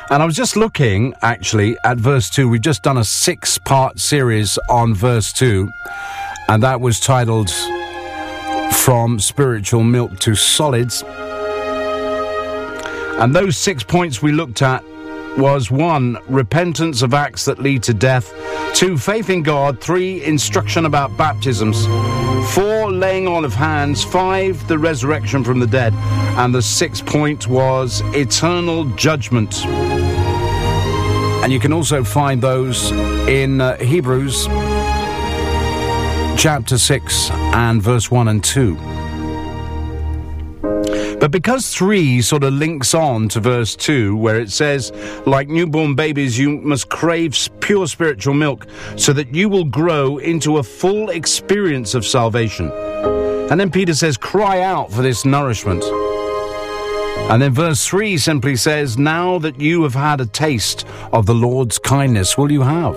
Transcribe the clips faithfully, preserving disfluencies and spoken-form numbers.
And I was just looking, actually, at verse two. We've just done a six-part series on verse two, and that was titled From Spiritual Milk to Solids. And those six points we looked at was one, repentance of acts that lead to death. Two, faith in God. Three, instruction about baptisms. Four, laying on of hands. Five, the resurrection from the dead. And the sixth point was eternal judgment. And you can also find those in uh, Hebrews chapter six and verse one and two. But because three sort of links on to verse two, where it says, like newborn babies, you must crave pure spiritual milk so that you will grow into a full experience of salvation. And then Peter says, cry out for this nourishment. And then verse three simply says, now that you have had a taste of the Lord's kindness, will you have?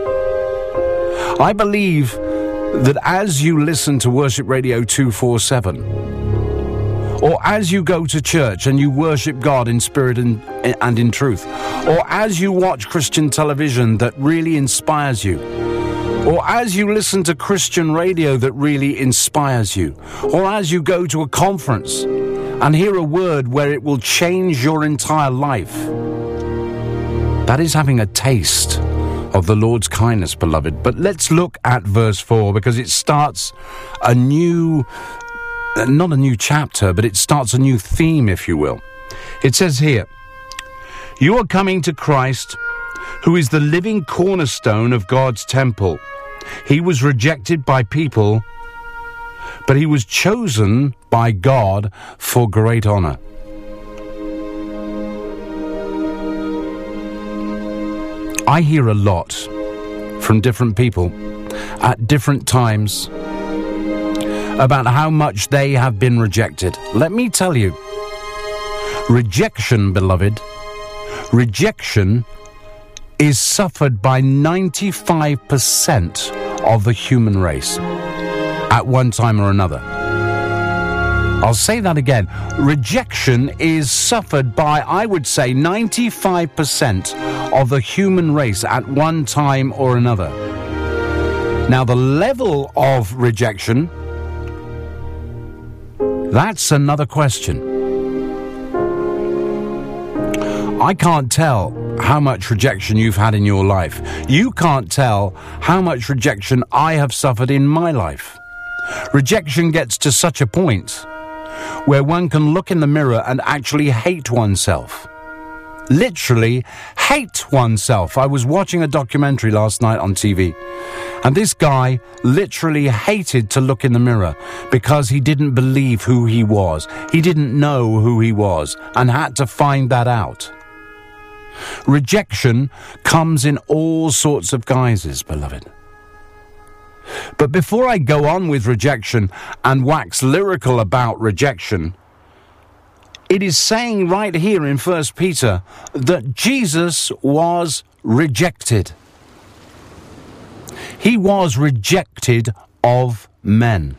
I believe that as you listen to Worship Radio two forty-seven, or as you go to church and you worship God in spirit and, and in truth, or as you watch Christian television that really inspires you, or as you listen to Christian radio that really inspires you, or as you go to a conference and hear a word where it will change your entire life, that is having a taste of the Lord's kindness, beloved. But let's look at verse four, because it starts a new... not a new chapter, but it starts a new theme, if you will. It says here, you are coming to Christ, who is the living cornerstone of God's temple. He was rejected by people, but he was chosen by God for great honor. I hear a lot from different people at different times about how much they have been rejected. Let me tell you, rejection, beloved, rejection is suffered by ninety-five percent of the human race at one time or another. I'll say that again. Rejection is suffered by, I would say, ninety-five percent of the human race at one time or another. Now, the level of rejection, that's another question. I can't tell how much rejection you've had in your life. You can't tell how much rejection I have suffered in my life. Rejection gets to such a point where one can look in the mirror and actually hate oneself. Literally hate oneself. I was watching a documentary last night on T V, and this guy literally hated to look in the mirror because he didn't believe who he was. He didn't know who he was and had to find that out. Rejection comes in all sorts of guises, beloved. But before I go on with rejection and wax lyrical about rejection, it is saying right here in First Peter that Jesus was rejected. He was rejected of men.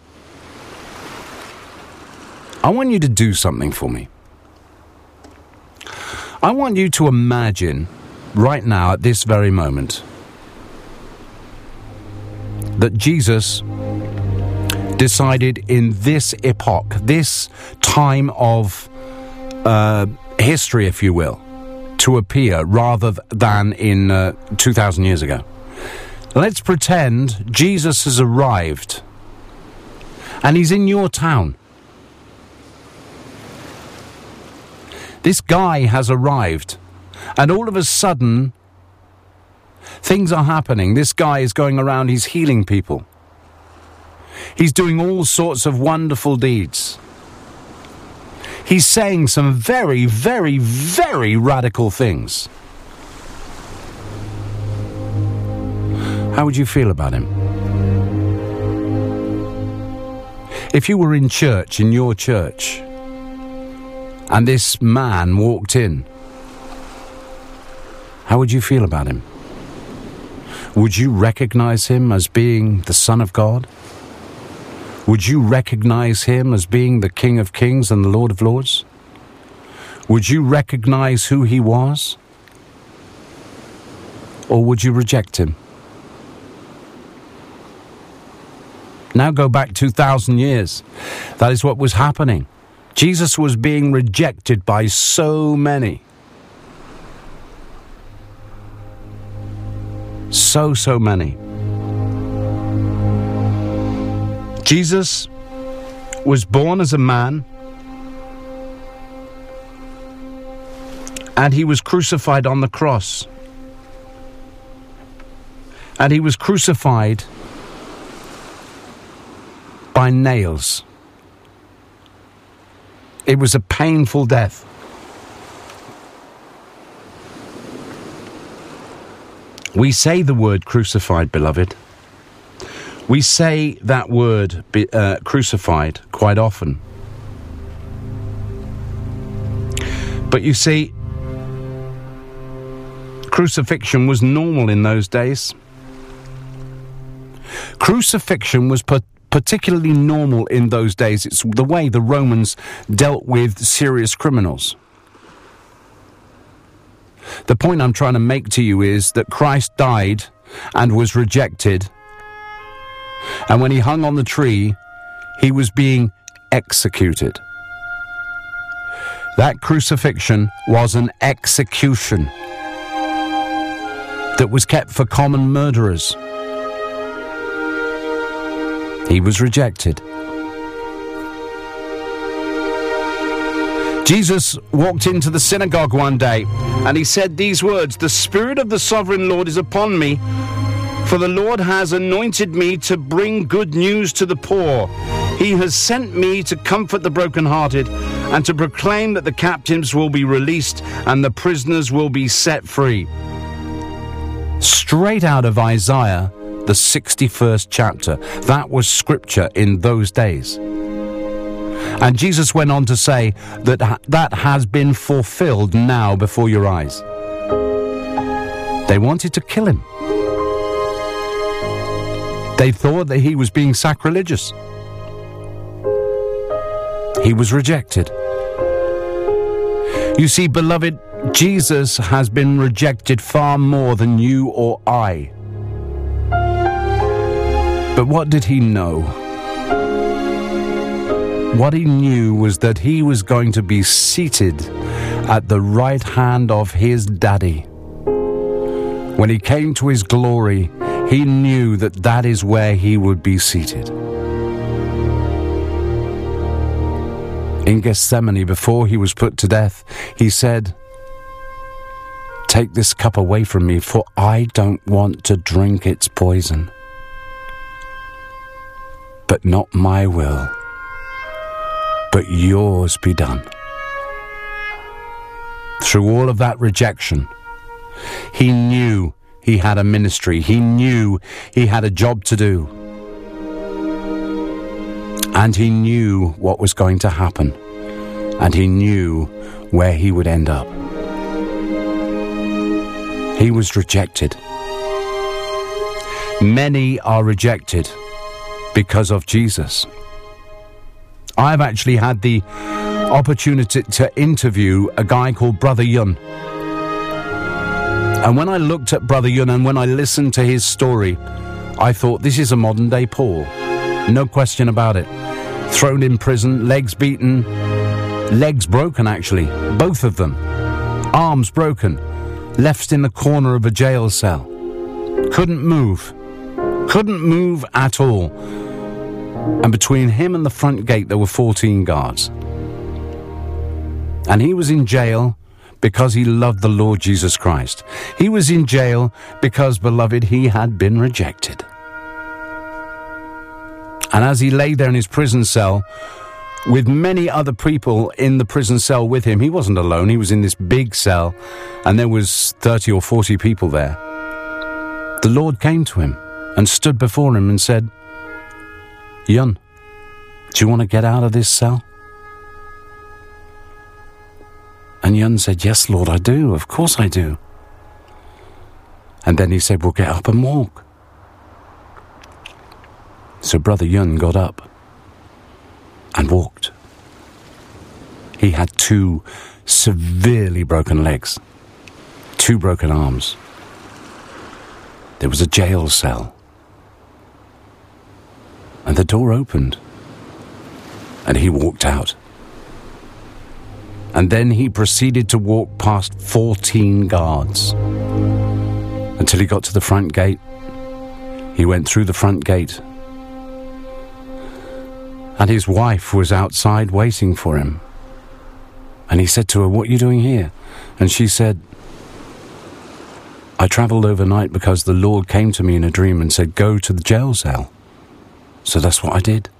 I want you to do something for me. I want you to imagine right now at this very moment that Jesus decided in this epoch, this time of uh, history, if you will, to appear rather than in uh, two thousand years ago. Let's pretend Jesus has arrived and he's in your town. This guy has arrived and all of a sudden things are happening. This guy is going around, he's healing people. He's doing all sorts of wonderful deeds. He's saying some very, very, very radical things. How would you feel about him? If you were in church, in your church, and this man walked in, how would you feel about him? Would you recognize him as being the Son of God? Would you recognize him as being the King of Kings and the Lord of Lords? Would you recognize who he was? Or would you reject him? Now go back two thousand years. That is what was happening. Jesus was being rejected by so many. So, so many. Jesus was born as a man, and he was crucified on the cross. And he was crucified by nails. It was a painful death. We say the word crucified, beloved. We say that word uh, crucified quite often. But you see, crucifixion was normal in those days. Crucifixion was per- particularly normal in those days. It's the way the Romans dealt with serious criminals. The point I'm trying to make to you is that Christ died and was rejected. And when he hung on the tree, he was being executed. That crucifixion was an execution that was kept for common murderers. He was rejected. Jesus walked into the synagogue one day and he said these words, "The Spirit of the Sovereign Lord is upon me, for the Lord has anointed me to bring good news to the poor. He has sent me to comfort the brokenhearted and to proclaim that the captives will be released and the prisoners will be set free." Straight out of Isaiah, the sixty-first chapter. That was scripture in those days. And Jesus went on to say that that has been fulfilled now before your eyes. They wanted to kill him. They thought that he was being sacrilegious. He was rejected. You see, beloved, Jesus has been rejected far more than you or I. But what did he know? What he knew was that he was going to be seated at the right hand of his daddy. When he came to his glory, he knew that that is where he would be seated. In Gethsemane, before he was put to death, he said, "Take this cup away from me, for I don't want to drink its poison. But not my will, but yours be done." Through all of that rejection, he knew he had a ministry. He knew he had a job to do. And he knew what was going to happen. And he knew where he would end up. He was rejected. Many are rejected because of Jesus. I've actually had the opportunity to interview a guy called Brother Yun. And when I looked at Brother Yun and when I listened to his story, I thought, this is a modern day Paul. No question about it. Thrown in prison, legs beaten, legs broken actually, both of them. Arms broken, left in the corner of a jail cell. Couldn't move. Couldn't move at all. And between him and the front gate there were fourteen guards. And he was in jail because he loved the Lord Jesus Christ. He was in jail because, beloved, he had been rejected. And as he lay there in his prison cell, with many other people in the prison cell with him, he wasn't alone, he was in this big cell, and there was thirty or forty people there. The Lord came to him and stood before him and said, "Yun, do you want to get out of this cell?" And Yun said, "Yes, Lord, I do. Of course I do." And then he said, "Well, get up and walk." So Brother Yun got up and walked. He had two severely broken legs, two broken arms. there was a jail cell. And the door opened. And he walked out. And then he proceeded to walk past fourteen guards until he got to the front gate. He went through the front gate. And his wife was outside waiting for him. And he said to her, "What are you doing here?" And she said, "I travelled overnight because the Lord came to me in a dream and said, go to the jail cell. So that's what I did."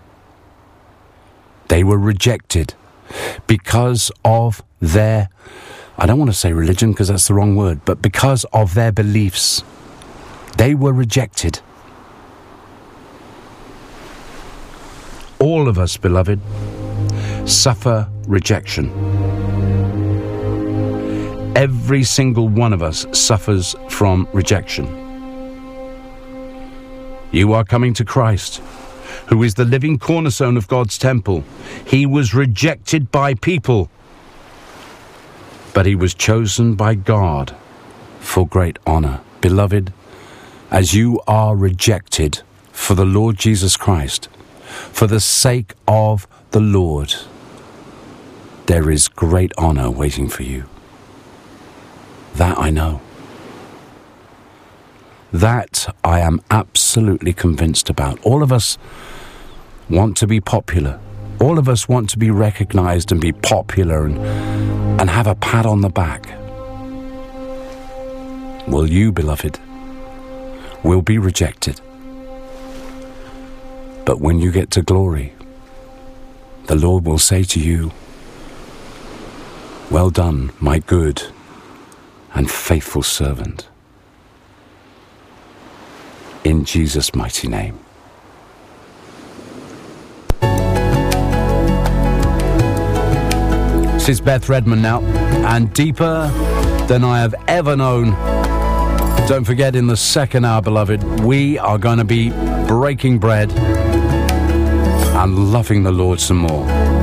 They were rejected because of their, I don't want to say religion because that's the wrong word, but because of their beliefs. They were rejected. All of us, beloved, suffer rejection. Every single one of us suffers from rejection. You are coming to Christ, who is the living cornerstone of God's temple. He was rejected by people, but he was chosen by God for great honor. Beloved, as you are rejected for the Lord Jesus Christ, for the sake of the Lord, there is great honor waiting for you. That I know. That I am absolutely convinced about. All of us want to be popular. All of us want to be recognized and be popular and, and have a pat on the back. Well, you, beloved, will be rejected. But when you get to glory, the Lord will say to you, "Well done, my good and faithful servant." In Jesus' mighty name. This is Beth Redman now, and deeper than I have ever known. Don't forget, in the second hour, beloved, we are going to be breaking bread and loving the Lord some more.